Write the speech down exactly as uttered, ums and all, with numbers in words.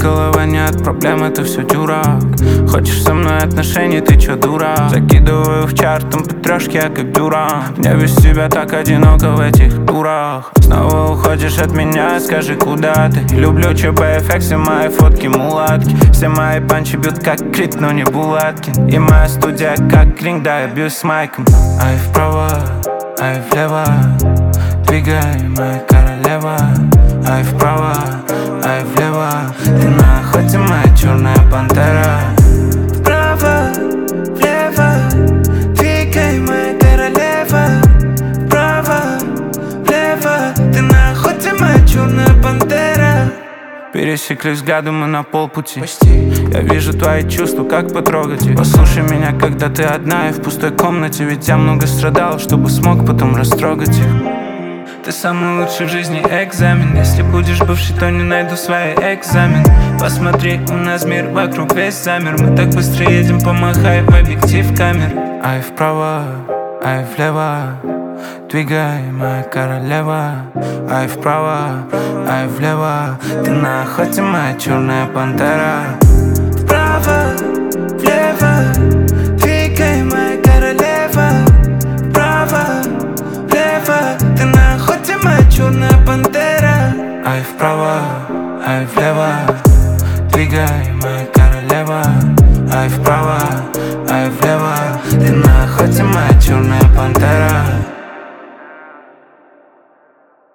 голова не от проблем, это все дурак. Хочешь со мной отношений, ты чё, дурак? Закидываю в чарт, там петрёшки, я как дурак. Мне без тебя так одиноко в этих турах. Снова уходишь от меня, скажи, куда ты? Люблю ЧП-эффект, все мои фотки мулатки. Все мои панчи бьют как Крит, но не Булаткин. И моя студия как ринг, да, я бьюсь с майком. Ай вправо, ай влево, двигай, моя королева. Ай вправо, ай влево, ты на охоте, моя черная пантера. Вправо, влево, двигай, моя королева. Вправо, влево, ты на охоте, моя черная пантера. Пересеклись взглядом мы на полпути. Почти. Я вижу твои чувства, как потрогать их. Послушай меня, когда ты одна и в пустой комнате. Ведь я много страдал, чтобы смог потом растрогать их. Ты самый лучший в жизни экзамен. Если будешь бывший, то не найду свои экзамен. Посмотри, у нас мир вокруг весь замер. Мы так быстро едем, помахай в объектив камер. Ай вправо, ай влево, двигай, моя королева. Ай вправо, ай влево, ты на охоте, моя черная пантера. Вправо, влево, двигай, моя королева. Вправо, влево, ты на охоте, моя черная пантера. Ай вправо, ай влево, двигай, моя королева. Ай вправо, ай влево, ты на охоте, моя черная пантера.